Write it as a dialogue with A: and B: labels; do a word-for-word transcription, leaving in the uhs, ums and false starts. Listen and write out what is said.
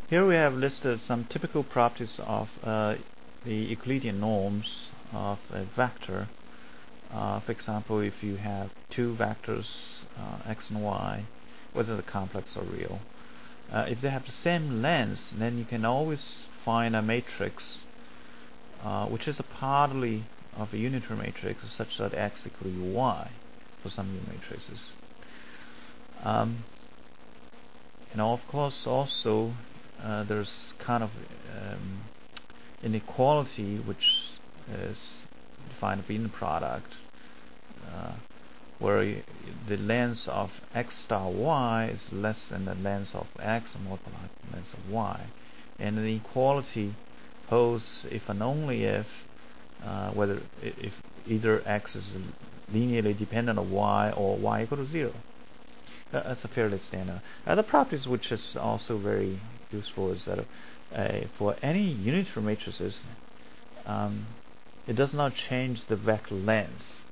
A: Here we have listed some typical properties of uh, the Euclidean norms of a vector. Uh, for example, if you have two vectors uh, x and y, whether they're complex or real, uh, if they have the same length, then you can always find a matrix uh, which is a partly of a unitary matrix such that x equals y for some u matrices. Um, and of course also uh, there's kind of um, inequality which is defined by the product, uh, where y the length of x star y is less than the length of x multiplied by the length of y, and the inequality holds if and only if uh, whether if either x is linearly dependent on y or y equal to zero. Uh, that's a fairly standard. Other properties which is also very useful is that uh, for any unitary matrices, um, it does not change the vector length.